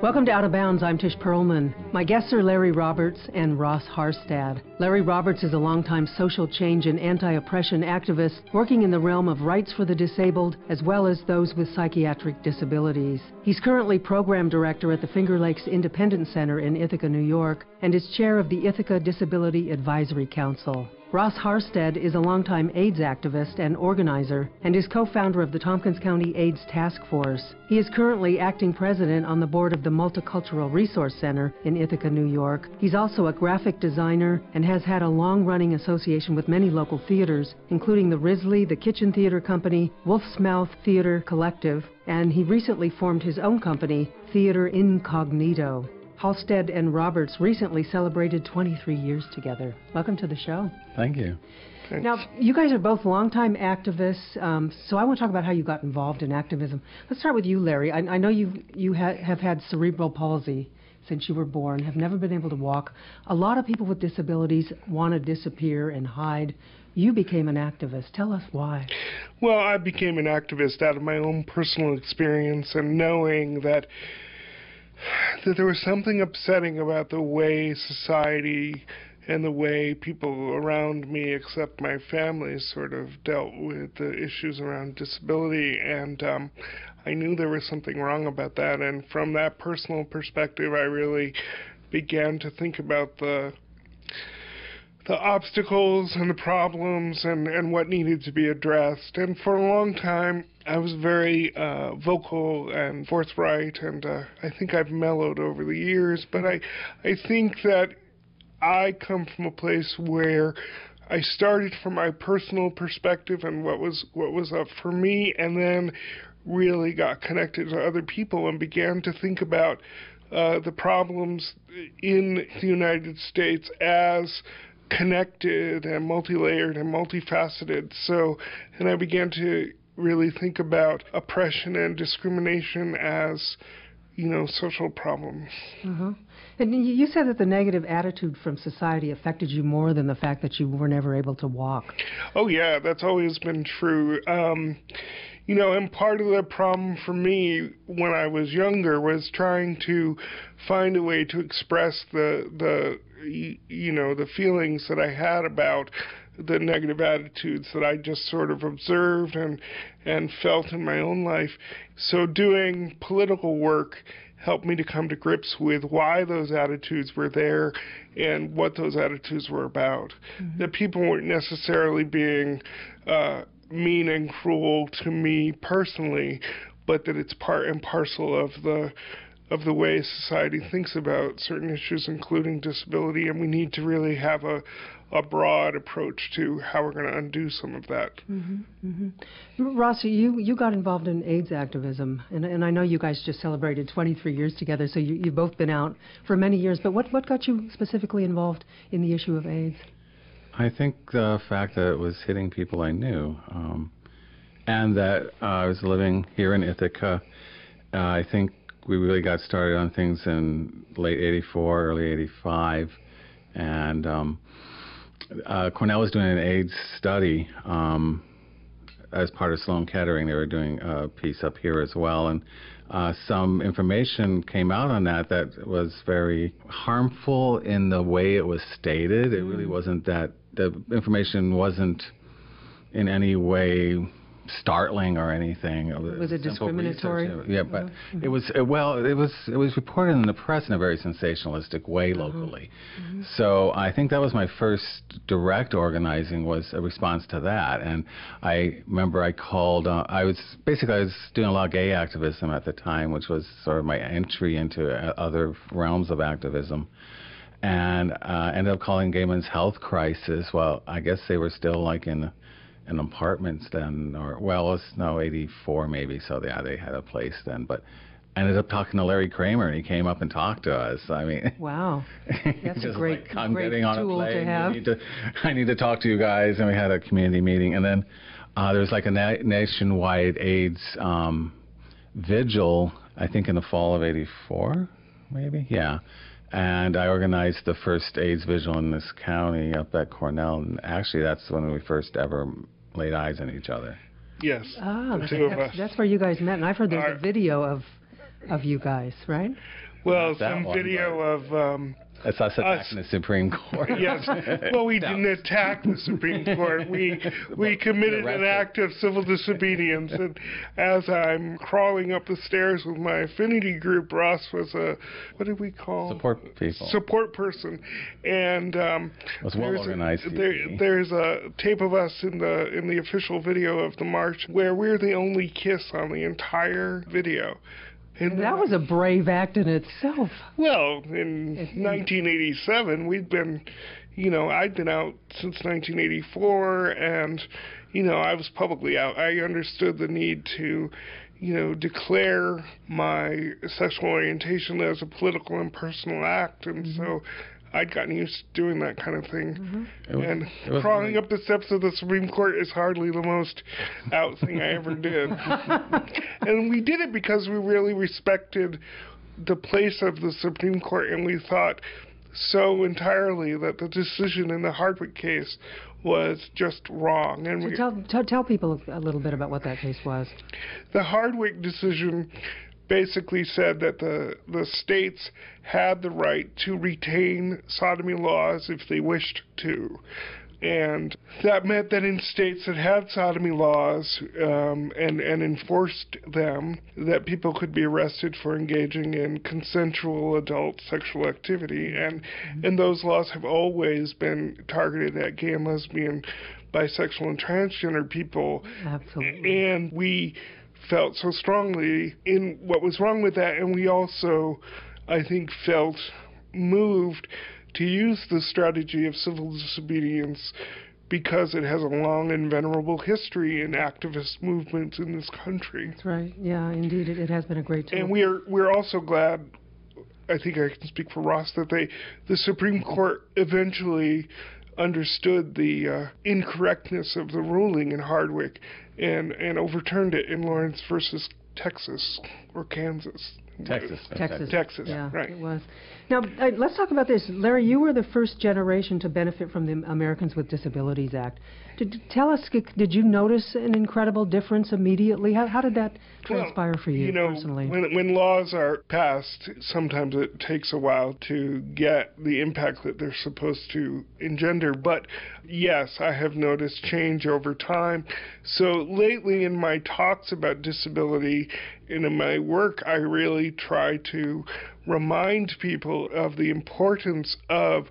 Welcome to Out of Bounds. I'm Tish Perlman. My guests are Larry Roberts and Ross Harstad. Larry Roberts is a longtime social change and anti-oppression activist working in the realm of rights for the disabled as well as those with psychiatric disabilities. He's currently program director at the Finger Lakes Independent Center in Ithaca, New York, and is chair of the Ithaca Disability Advisory Council. Ross Harstad is a longtime AIDS activist and organizer and is co-founder of the Tompkins County AIDS Task Force. He is currently acting president on the board of the Multicultural Resource Center in Ithaca, New York. He's also a graphic designer and has had a long-running association with many local theaters, including the Risley, the Kitchen Theater Company, Wolf's Mouth Theater Collective, and he recently formed his own company, Theater Incognito. Halstead and Roberts recently celebrated 23 years together. Welcome to the show. Thank you. Thanks. Now, you guys are both longtime activists, so I want to talk about how you got involved in activism. Let's start with you, Larry. I know you have had cerebral palsy since you were born, have never been able to walk. A lot of people with disabilities want to disappear and hide. You became an activist. Tell us why. Well, I became an activist out of my own personal experience and knowing that there was something upsetting about the way society and the way people around me, except my family, sort of dealt with the issues around disability. And I knew there was something wrong about that. And from that personal perspective, I really began to think about the obstacles and the problems and what needed to be addressed. And for a long time, I was very vocal and forthright, and I think I've mellowed over the years. But I think that I come from a place where I started from my personal perspective and what was up for me, and then really got connected to other people and began to think about the problems in the United States as connected and multi-layered and multifaceted. And I began to really think about oppression and discrimination as, social problems. Uh-huh. And you said that the negative attitude from society affected you more than the fact that you were never able to walk. Oh, yeah, that's always been true. And part of the problem for me when I was younger was trying to find a way to express the feelings that I had about the negative attitudes that I just sort of observed and felt in my own life. So doing political work helped me to come to grips with why those attitudes were there and what those attitudes were about. Mm-hmm. That people weren't necessarily being mean and cruel to me personally, but that it's part and parcel of the way society thinks about certain issues, including disability, and we need to really have a broad approach to how we're going to undo some of that. Mm-hmm, mm-hmm. Ross, you got involved in AIDS activism, and I know you guys just celebrated 23 years together, so you've both been out for many years, but what got you specifically involved in the issue of AIDS? I think the fact that it was hitting people I knew, and that I was living here in Ithaca. I think we really got started on things in late 84, early 85, and Cornell was doing an AIDS study as part of Sloan Kettering. They were doing a piece up here as well, and some information came out on that was very harmful in the way it was stated. It really wasn't that, the information wasn't in any way startling or anything. Was it discriminatory? Yeah, but it was it was reported in the press in a very sensationalistic way locally. Mm-hmm. So I think that was my first direct organizing, was a response to that. And I remember I called. I was doing a lot of gay activism at the time, which was sort of my entry into other realms of activism. And ended up calling Gay Men's Health Crisis. Well, I guess they were still like in apartments then, or 84 maybe, so they had a place then. But I ended up talking to Larry Kramer, and he came up and talked to us. I mean, wow, that's a great, I'm great getting on tool a plane. to have. I need to talk to you guys, and we had a community meeting, and then there was like a nationwide AIDS vigil, I think in the fall of 84, maybe, yeah. And I organized the first AIDS vigil in this county up at Cornell, and actually that's when we first ever laid eyes on each other. Yes, the two of us. That's where you guys met, and I've heard there's a video of you guys, right? Well, Not that some one, video of It's us attacking the Supreme Court. Yes. Well, we didn't attack the Supreme Court. We committed an act of civil disobedience. And as I'm crawling up the stairs with my affinity group, Ross was a, what did we call? Support people. Support person. And It was well organized. there's a tape of us in the official video of the march where we're the only kiss on the entire video. And that was a brave act in itself. Well, in 1987, we'd been, I'd been out since 1984, and, I was publicly out. I understood the need to, declare my sexual orientation as a political and personal act, and so I'd gotten used to doing that kind of thing. And crawling up the steps of the Supreme Court is hardly the most out thing I ever did. And we did it because we really respected the place of the Supreme Court, and we thought so entirely that the decision in the Hardwick case was just wrong. And Tell people a little bit about what that case was. The Hardwick decision basically said that the states had the right to retain sodomy laws if they wished to. And that meant that in states that had sodomy laws and enforced them, that people could be arrested for engaging in consensual adult sexual activity. And those laws have always been targeted at gay and lesbian, bisexual, and transgender people. Absolutely. And we felt so strongly in what was wrong with that, and we also, I think, felt moved to use the strategy of civil disobedience because it has a long and venerable history in activist movements in this country. That's right. Yeah, indeed, it has been a great tool. And we're also glad, I think I can speak for Ross, that the Supreme Court eventually understood the incorrectness of the ruling in Hardwick and overturned it in Lawrence versus Texas or Kansas. Texas. Yeah, right. It was. Now, let's talk about this. Larry, you were the first generation to benefit from the Americans with Disabilities Act. Tell us, did you notice an incredible difference immediately? How did that transpire for you personally? When laws are passed, sometimes it takes a while to get the impact that they're supposed to engender. But yes, I have noticed change over time. So lately in my talks about disability and in my work, I really try to remind people of the importance of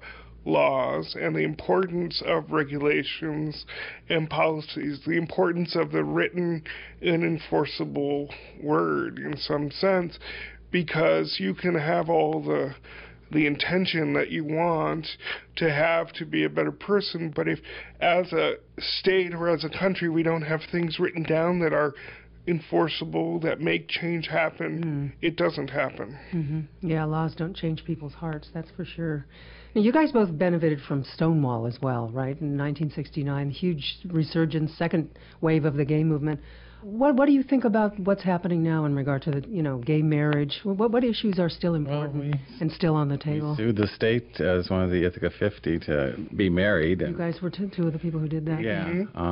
laws and the importance of regulations and policies, the importance of the written and enforceable word in some sense, because you can have all the intention that you want to have to be a better person, but if as a state or as a country we don't have things written down that are enforceable, that make change happen, it doesn't happen. Mm-hmm. Yeah, laws don't change people's hearts, that's for sure. Now, you guys both benefited from Stonewall as well, right? In 1969, huge resurgence, second wave of the gay movement. What do you think about what's happening now in regard to the gay marriage? What issues are still important and still on the table? We sued the state as one of the Ithaca 50 to be married. You guys were two of the people who did that. Yeah.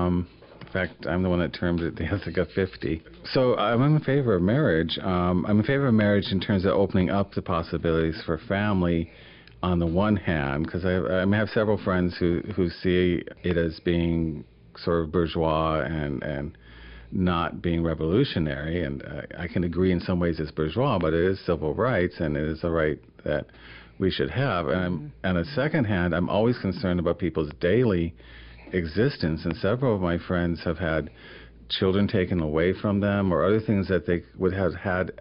In fact, I'm the one that termed it the Ithaca 50. So I'm in favor of marriage. I'm in favor of marriage in terms of opening up the possibilities for family on the one hand, because I have several friends who see it as being sort of bourgeois and not being revolutionary, and I can agree in some ways it's bourgeois, but it is civil rights, and it is a right that we should have. And on the second hand, I'm always concerned about people's daily existence, and several of my friends have had children taken away from them or other things that they would have had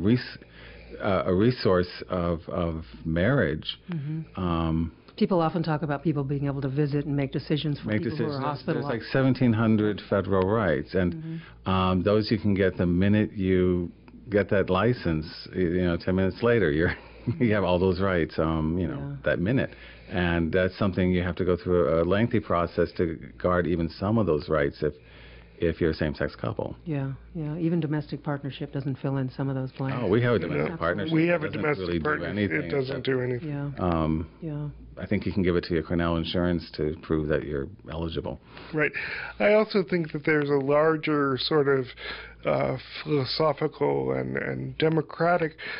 a resource of marriage. People often talk about people being able to visit and make decisions for people who are hospitalized. There's like 1,700 federal rights, and those you can get the minute you get that license. 10 minutes later, you have all those rights. That minute, and that's something you have to go through a lengthy process to guard even some of those rights if you're a same-sex couple. Yeah. Even domestic partnership doesn't fill in some of those blanks. Oh, we have a domestic partnership. We have a domestic partnership. It doesn't do anything. Yeah. I think you can give it to your Cornell Insurance to prove that you're eligible. Right. I also think that there's a larger sort of philosophical and democratic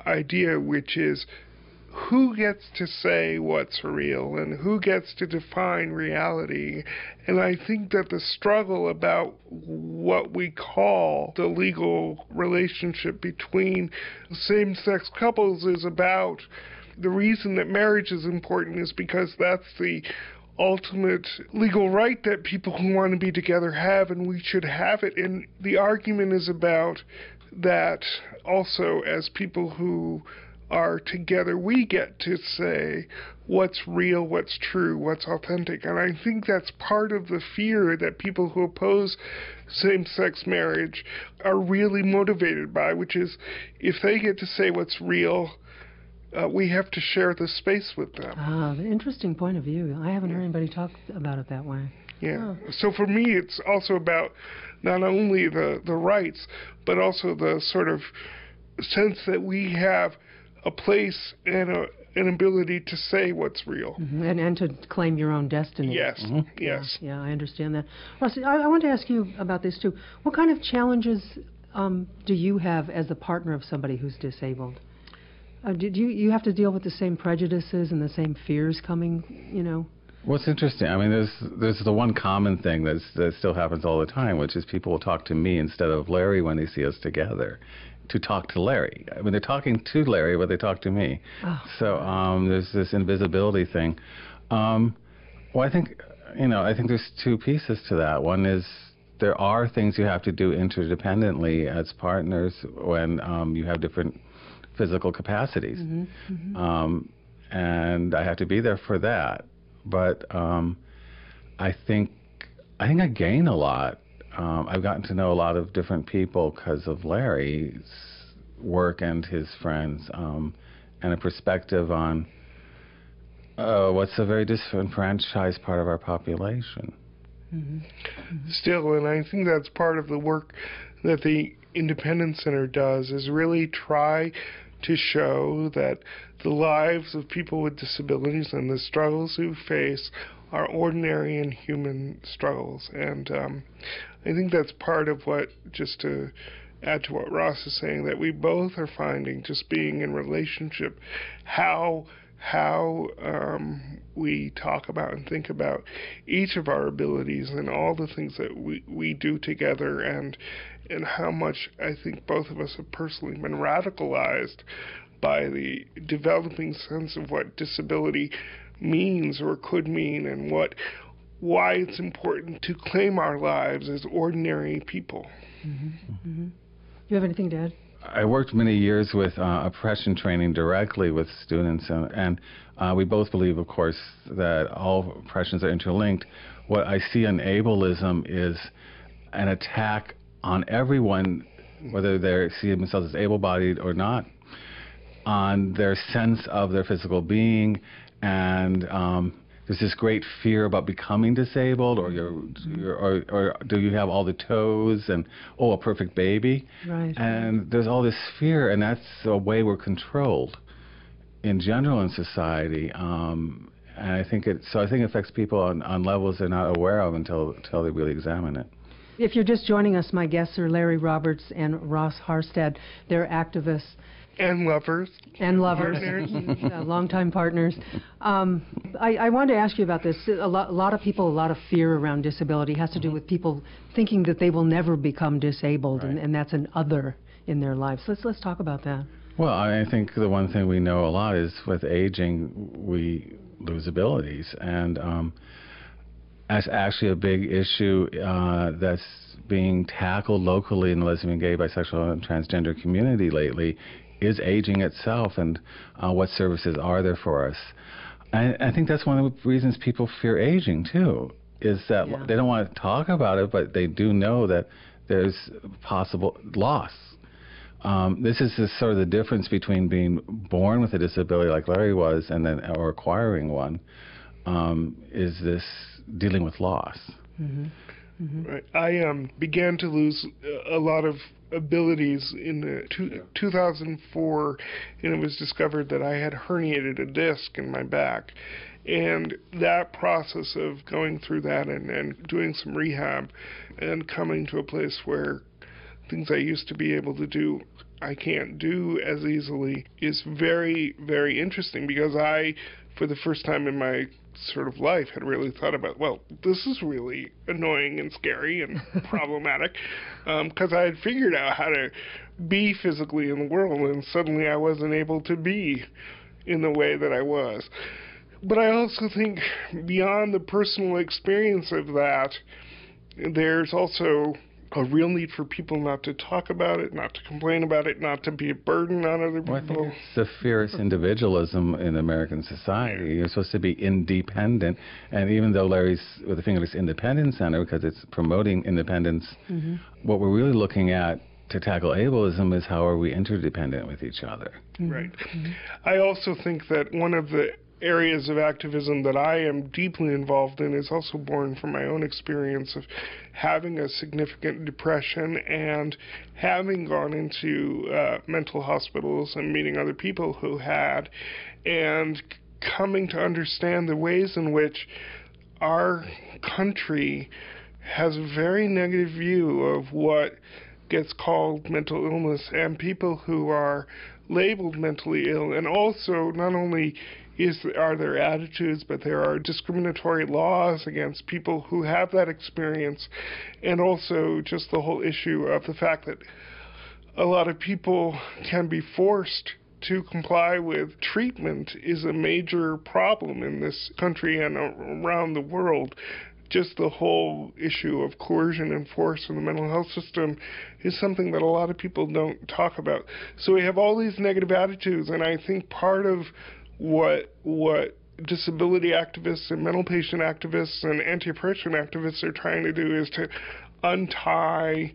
idea, which is who gets to say what's real and who gets to define reality. And I think that the struggle about what we call the legal relationship between same-sex couples is about the reason that marriage is important is because that's the ultimate legal right that people who want to be together have, and we should have it. And the argument is about that also as people who are together, we get to say what's real, what's true, what's authentic. And I think that's part of the fear that people who oppose same-sex marriage are really motivated by, which is if they get to say what's real, we have to share the space with them. An interesting point of view. I haven't heard anybody talk about it that way. Yeah. So for me, it's also about not only the rights, but also the sort of sense that we have a place and an ability to say what's real. Mm-hmm. And to claim your own destiny. Yes, yes. Yeah, I understand that. Ross, I want to ask you about this too. What kind of challenges do you have as a partner of somebody who's disabled? Did you have to deal with the same prejudices and the same fears coming, What's interesting, I mean, there's the one common thing that still happens all the time, which is people will talk to me instead of Larry when they see us together, to talk to Larry. I mean, they're talking to Larry, but they talk to me. Oh. So there's this invisibility thing. Well, I think there's two pieces to that. One is there are things you have to do interdependently as partners when you have different physical capacities. Mm-hmm. Mm-hmm. And I have to be there for that. But I think I gain a lot. I've gotten to know a lot of different people because of Larry's work and his friends, and a perspective on what's a very disenfranchised part of our population. Mm-hmm. Mm-hmm. Still, and I think that's part of the work that the Independence Center does, is really try to show that the lives of people with disabilities and the struggles we face are ordinary and human struggles. And I think that's part of what, just to add to what Ross is saying, that we both are finding, just being in relationship, how we talk about and think about each of our abilities and all the things that we do together, and how much I think both of us have personally been radicalized by the developing sense of what disability means or could mean, and why it's important to claim our lives as ordinary people. Mm-hmm. Mm-hmm. Do you have anything to add? I worked many years with oppression training directly with students, and we both believe, of course, that all oppressions are interlinked. What I see in ableism is an attack on everyone, whether they see themselves as able-bodied or not, on their sense of their physical being, and there's this great fear about becoming disabled, or or do you have all the toes, and a perfect baby, right? And there's all this fear, and that's a way we're controlled in general in society. And I think it affects people on levels they're not aware of until they really examine it. If you're just joining us, my guests are Larry Roberts and Ross Harstad. They're activists. And lovers. And lovers. Longtime partners. I wanted to ask you about this. A lot of people, a lot of fear around disability has to do with people thinking that they will never become disabled, right, and that's an other in their lives. Let's talk about that. Well, I think the one thing we know a lot is with aging, we lose abilities. And that's actually a big issue that's being tackled locally in the lesbian, gay, bisexual, and transgender community lately, is aging itself, and what services are there for us. I think that's one of the reasons people fear aging, too, is that they don't want to talk about it, but they do know that there's possible loss. This is sort of the difference between being born with a disability like Larry was or acquiring one, is this dealing with loss. Mm-hmm. Mm-hmm. Right. I began to lose a lot of abilities in 2004, and it was discovered that I had herniated a disc in my back. And that process of going through that and doing some rehab and coming to a place where things I used to be able to do I can't do as easily is very, very interesting, because I, for the first time in my sort of life, had really thought about, well, this is really annoying and scary and problematic, because I had figured out how to be physically in the world, and suddenly I wasn't able to be in the way that I was. But I also think beyond the personal experience of that, there's also a real need for people not to talk about it, not to complain about it, not to be a burden on other people. Well, I think it's the fierce individualism in American society. You're supposed to be independent, and even though Larry's with the Fingerless Independence Center, because it's promoting independence, what we're really looking at to tackle ableism is how are we interdependent with each other. Right. I also think that one of the areas of activism that I am deeply involved in is also born from my own experience of having a significant depression and having gone into mental hospitals and meeting other people who had, and coming to understand the ways in which our country has a very negative view of what gets called mental illness, and people who are labeled mentally ill, and also not only are there attitudes, but there are discriminatory laws against people who have that experience, and also just the whole issue of the fact that a lot of people can be forced to comply with treatment is a major problem in this country and around the world. Just the whole issue of coercion and force in the mental health system is something that a lot of people don't talk about. So we have all these negative attitudes, and I think part of what disability activists and mental patient activists and anti-oppression activists are trying to do is to untie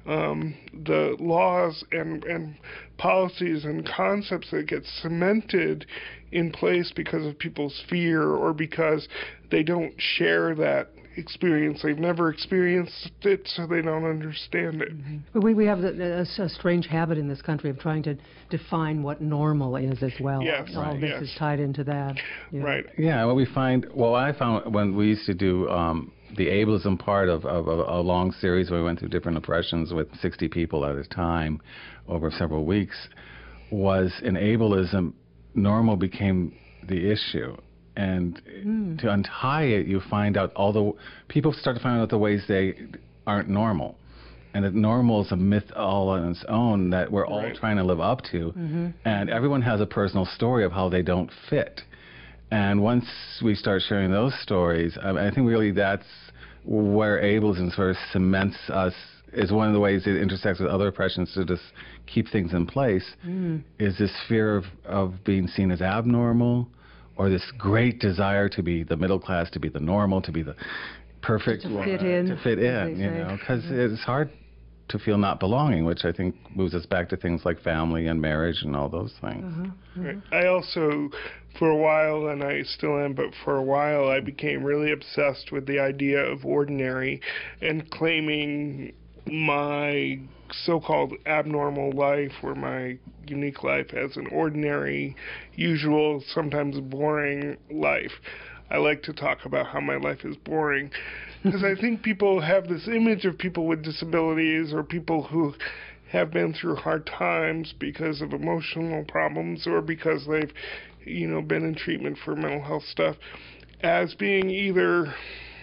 the laws and policies and concepts that get cemented in place because of people's fear or because they don't share that experience. They've never experienced it, so they don't understand it. But we have a strange habit in this country of trying to define what normal is as well. Yes, all this is tied into that. Right. Yeah, what we find, well, I found when we used to do the ableism part of a long series where we went through different oppressions with 60 people at a time over several weeks, was in ableism, normal became the issue. And to untie it, you find out people start to find out the ways they aren't normal. And that normal is a myth all on its own that we're all trying to live up to. And everyone has a personal story of how they don't fit. And once we start sharing those stories, I think really that's where ableism sort of cements us, is one of the ways it intersects with other oppressions to just keep things in place, is this fear of being seen as abnormal, or this great desire to be the middle class, to be the normal, to be the perfect, to fit in, you know, because it's hard to feel not belonging, which I think moves us back to things like family and marriage and all those things. Right. I also, for a while, and I still am, but for a while, I became really obsessed with the idea of ordinary and claiming my so-called abnormal life or my unique life as an ordinary, usual, sometimes boring life. I like to talk about how my life is boring because I think people have this image of people with disabilities or people who have been through hard times because of emotional problems or because they've, been in treatment for mental health stuff as being either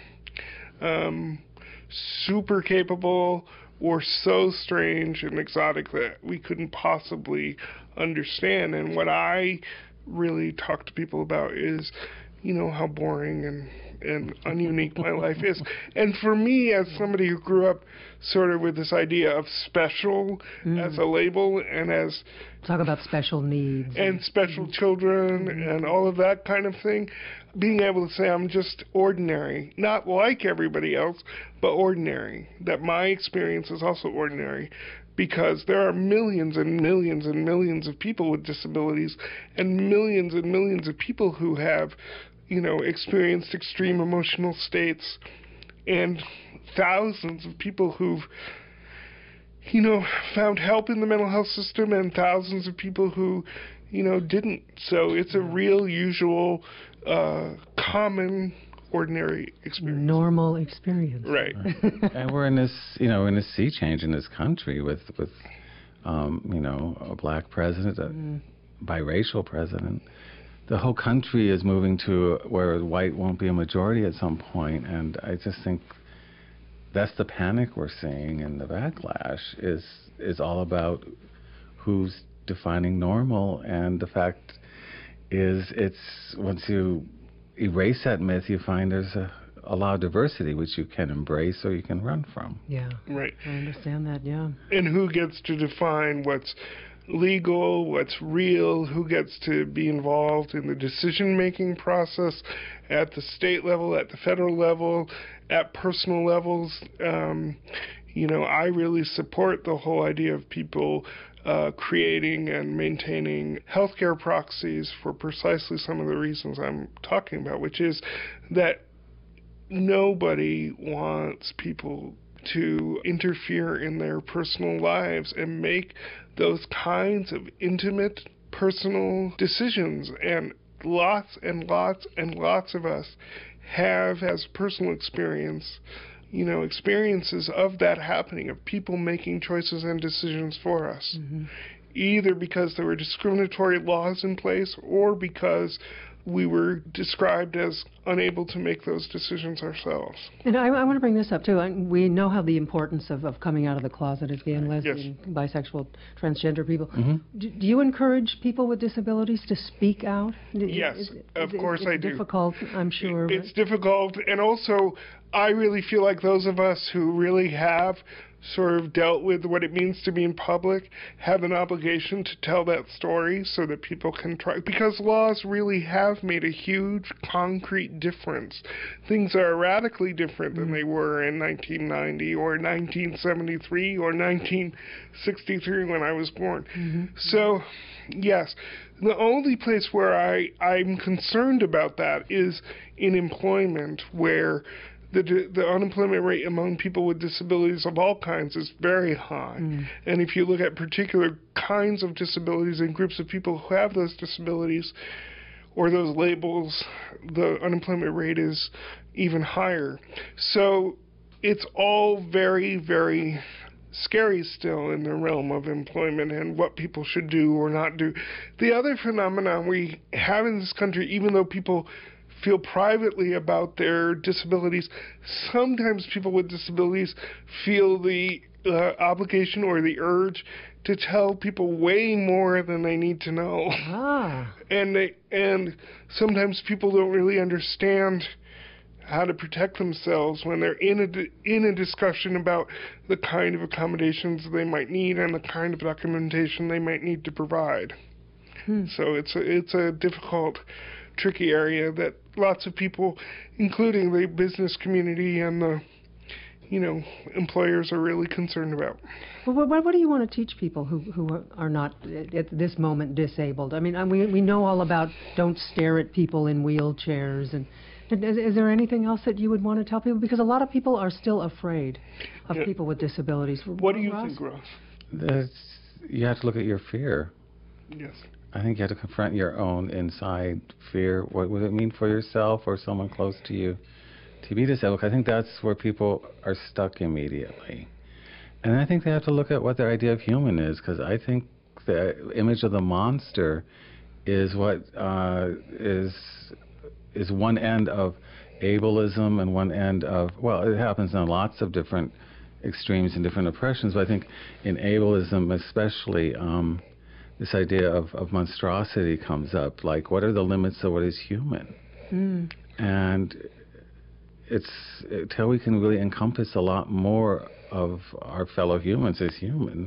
super capable or so strange and exotic that we couldn't possibly understand. And what I really talk to people about is, how boring and ununique my life is. And for me, as somebody who grew up sort of with this idea of special as a label and as... Talk about special needs. And special children and all of that kind of thing. Being able to say I'm just ordinary, not like everybody else, but ordinary. That my experience is also ordinary. Because there are millions and millions and millions of people with disabilities and millions of people who have, experienced extreme emotional states and thousands of people who've, found help in the mental health system and thousands of people who, didn't. So it's a real, usual, common, ordinary experience. Normal experience. Right. And we're in this, sea change in this country with a black president, a biracial president. The whole country is moving to where white won't be a majority at some point, and I just think that's the panic we're seeing, and the backlash is all about who's defining normal, and the fact is it's once you erase that myth, you find there's a lot of diversity which you can embrace or you can run from. Yeah. Right. I understand that, yeah. And who gets to define what's legal, what's real, who gets to be involved in the decision-making process at the state level, at the federal level, at personal levels. I really support the whole idea of people creating and maintaining healthcare proxies for precisely some of the reasons I'm talking about, which is that nobody wants people to interfere in their personal lives and make those kinds of intimate personal decisions. And lots of us have, as personal experiences of that happening, of people making choices and decisions for us, either because there were discriminatory laws in place or because we were described as unable to make those decisions ourselves. And I want to bring this up, too. We know how the importance of coming out of the closet as gay and lesbian, bisexual, transgender people. Do you encourage people with disabilities to speak out? Yes, of course I do. It's difficult, I'm sure. It's difficult, and also I really feel like those of us who really have sort of dealt with what it means to be in public have an obligation to tell that story so that people can try, because laws really have made a huge concrete difference. Things are radically different than they were in 1990 or 1973 or 1963 when I was born. So, yes, the only place where I'm concerned about that is in employment, where the unemployment rate among people with disabilities of all kinds is very high. And if you look at particular kinds of disabilities and groups of people who have those disabilities or those labels, the unemployment rate is even higher. So it's all very, very scary still in the realm of employment and what people should do or not do. The other phenomenon we have in this country, even though people feel privately about their disabilities, sometimes people with disabilities feel the obligation or the urge to tell people way more than they need to know. And sometimes people don't really understand how to protect themselves when they're in a discussion about the kind of accommodations they might need and the kind of documentation they might need to provide. So it's a difficult, tricky area that lots of people, including the business community and the employers, are really concerned about. Well, what do you want to teach people who are not at this moment disabled? I mean, we know all about don't stare at people in wheelchairs, and is there anything else that you would want to tell people? Because a lot of people are still afraid of people with disabilities. What do you think, Ross? You have to look at your fear. Yes. I think you have to confront your own inside fear. What would it mean for yourself or someone close to you to be disabled? I think that's where people are stuck immediately. And I think they have to look at what their idea of human is, because I think the image of the monster is what is one end of ableism and one end of, well, it happens in lots of different extremes and different oppressions, but I think in ableism especially, this idea of monstrosity comes up, like what are the limits of what is human? And it's until we can really encompass a lot more of our fellow humans as human,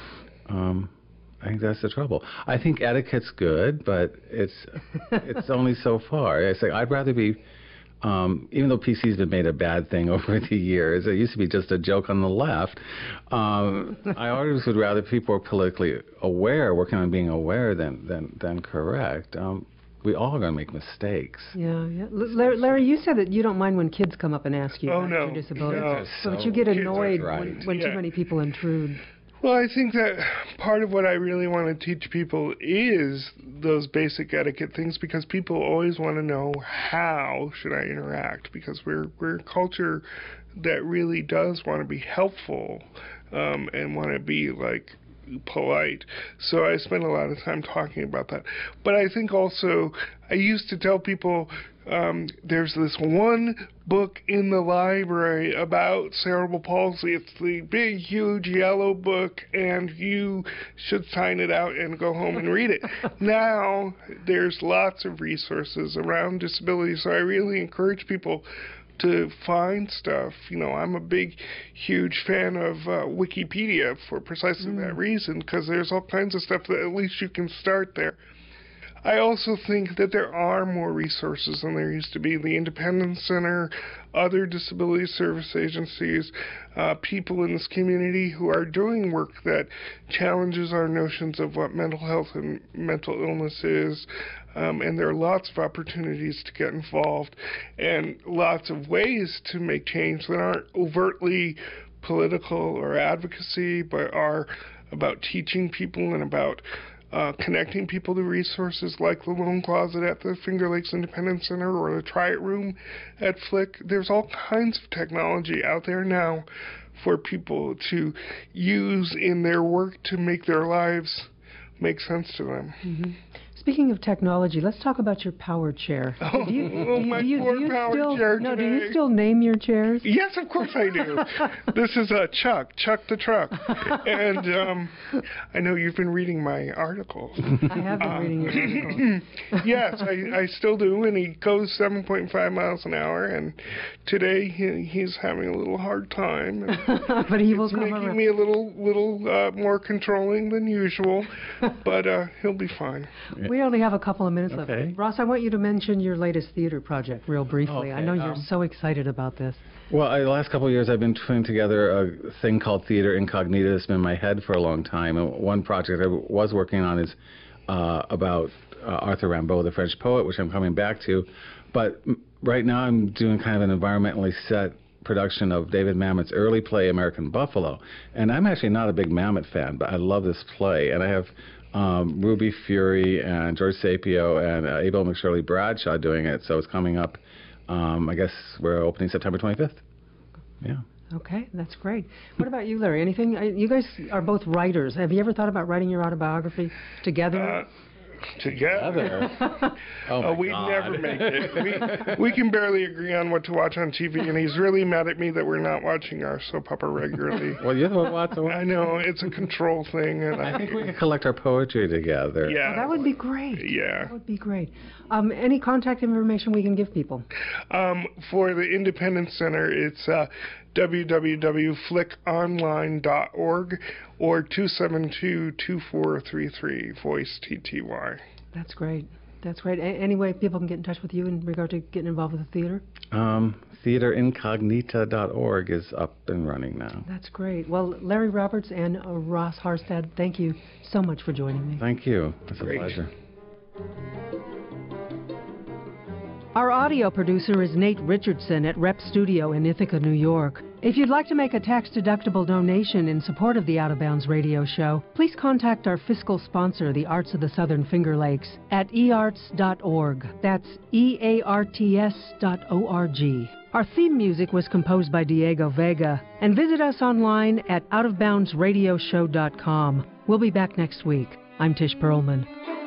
I think that's the trouble. I think etiquette's good, but it's only so far. I say I'd rather be, even though PC's been made a bad thing over the years, it used to be just a joke on the left. I always would rather people are politically aware, working on being aware than correct. We all are going to make mistakes. Yeah. Larry, you said that you don't mind when kids come up and ask you about your disability. No. But you get annoyed Right. when too many people intrude. Well, I think that part of what I really want to teach people is those basic etiquette things, because people always want to know how should I interact, because we're a culture that really does want to be helpful and want to be like polite. So I spend a lot of time talking about that. But I think also, I used to tell people, there's this one book in the library about cerebral palsy. It's the big, huge yellow book, and you should sign it out and go home and read it. Now, there's lots of resources around disability, so I really encourage people to find stuff. You know, I'm a big, huge fan of Wikipedia for precisely that reason, because there's all kinds of stuff that at least you can start there. I also think that there are more resources than there used to be. The Independence Center, other disability service agencies, people in this community who are doing work that challenges our notions of what mental health and mental illness is. And there are lots of opportunities to get involved and lots of ways to make change that aren't overtly political or advocacy, but are about teaching people and about connecting people to resources like the Lone Closet at the Finger Lakes Independence Center or the Try It Room at Flick. There's all kinds of technology out there now for people to use in their work to make their lives make sense to them. Mm-hmm. Speaking of technology, let's talk about your power chair. My poor power chair No, today. do you still name your chairs? Yes, of course I do. This is Chuck the Truck. And I know you've been reading my articles. I have been reading your articles. Yes, I still do, and he goes 7.5 miles an hour, and today he's having a little hard time. But he will come making around. me a little more controlling than usual, but he'll be fine. We only have a couple of minutes Okay. left. Ross, I want you to mention your latest theater project real briefly. I Okay, know you're so excited about this. Well, the last couple of years, I've been putting together a thing called Theater Incognita that's been in my head for a long time. And one project I was working on is about Arthur Rimbaud, the French poet, which I'm coming back to. But right now, I'm doing kind of an environmentally set production of David Mamet's early play, American Buffalo. And I'm actually not a big Mamet fan, but I love this play. And I have Ruby Fury and George Sapio and Abel McShirley Bradshaw doing it. So it's coming up. I guess we're opening September 25th. Yeah. Okay, that's great. What about you, Larry? Anything? You guys are both writers. Have you ever thought about writing your autobiography together? Together. Oh, we'd never make it. We can barely agree on what to watch on TV, and he's really mad at me that we're not watching our soap opera regularly. Well, you're the one watching. I know, it's a control thing. And I think we can collect our poetry together. Yeah. That would be great. Yeah. That would be great. Any contact information we can give people? For the Independence Center, it's www.flickonline.org or 272-2433, voice TTY. That's great. That's great. Any way people can get in touch with you in regard to getting involved with the theater? Theaterincognita.org is up and running now. That's great. Well, Larry Roberts and Ross Harstad, thank you so much for joining me. Thank you. It's Great. a pleasure. Our audio producer is Nate Richardson at Rep Studio in Ithaca, New York. If you'd like to make a tax-deductible donation in support of the Out of Bounds radio show, please contact our fiscal sponsor, the Arts of the Southern Finger Lakes, at earts.org. That's earts.org. Our theme music was composed by Diego Vega. And visit us online at outofboundsradioshow.com. We'll be back next week. I'm Tish Perlman.